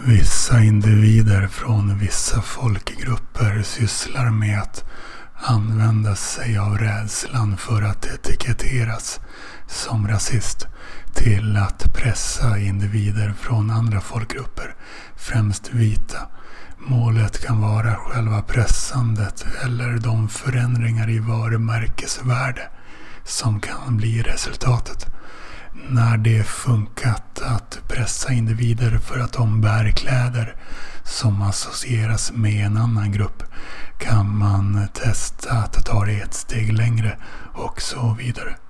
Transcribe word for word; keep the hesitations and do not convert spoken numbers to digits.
Vissa individer från vissa folkgrupper sysslar med att använda sig av rädslan för att etiketteras som rasist till att pressa individer från andra folkgrupper, främst vita. Målet kan vara själva pressandet eller de förändringar i varumärkesvärde som kan bli resultatet. När det funkat att pressa individer för att de bär kläder som associeras med en annan grupp kan man testa att ta det ett steg längre och så vidare.